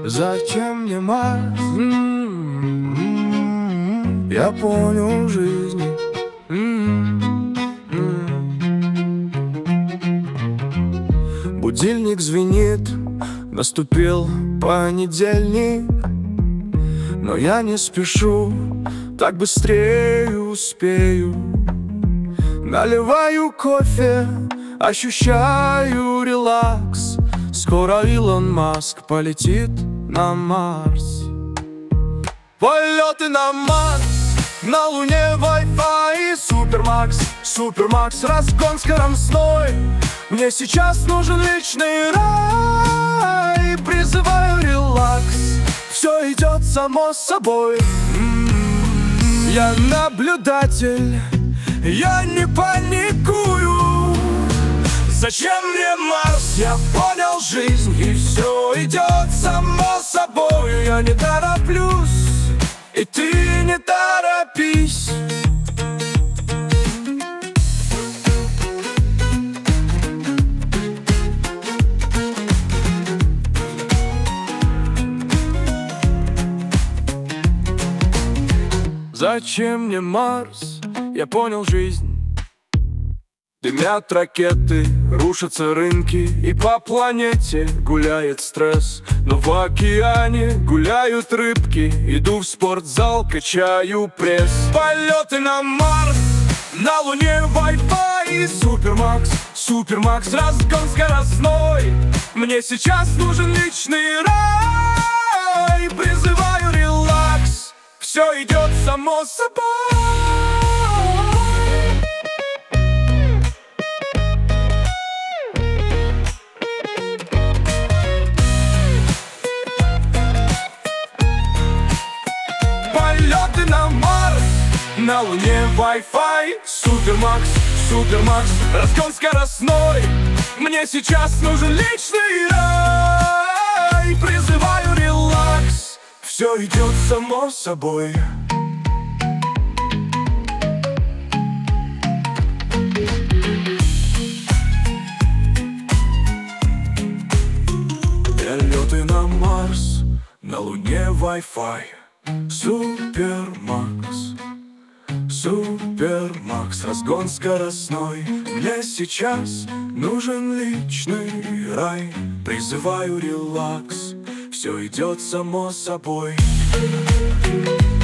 Зачем мне Марс? Я понял жизнь. Будильник звенит, наступил понедельник, но я не спешу, так быстрее успею. Наливаю кофе, ощущаю релакс. Скоро Илон Маск полетит на Марс. Полеты на Марс, на Луне Wi-Fi и Супермакс. Супермакс, разгон скоростной. Мне сейчас нужен личный рай. Призываю релакс, все идет само собой. Я наблюдатель, я не паникую. Зачем мне Марс? Я понял жизнь, и все идет само собой. Я не тороплюсь, и ты не торопись. Зачем мне Марс? Я понял жизнь. Дымят ракеты, рушатся рынки, и по планете гуляет стресс. Но в океане гуляют рыбки, иду в спортзал, качаю пресс. Полеты на Марс, на Луне Wi-Fi и Супермакс. Супермакс, разгон скоростной. Мне сейчас нужен личный рай. Призываю релакс, все идет само собой. Полеты на Марс, на Луне Wi-Fi, Супермакс, Супермакс, разгон скоростной. Мне сейчас нужен личный рай. Призываю релакс, все идет само собой. Полеты на Марс, на Луне Wi-Fi, Супермакс, Супермакс, разгон скоростной. Мне сейчас нужен личный рай. Призываю релакс, все идет само собой.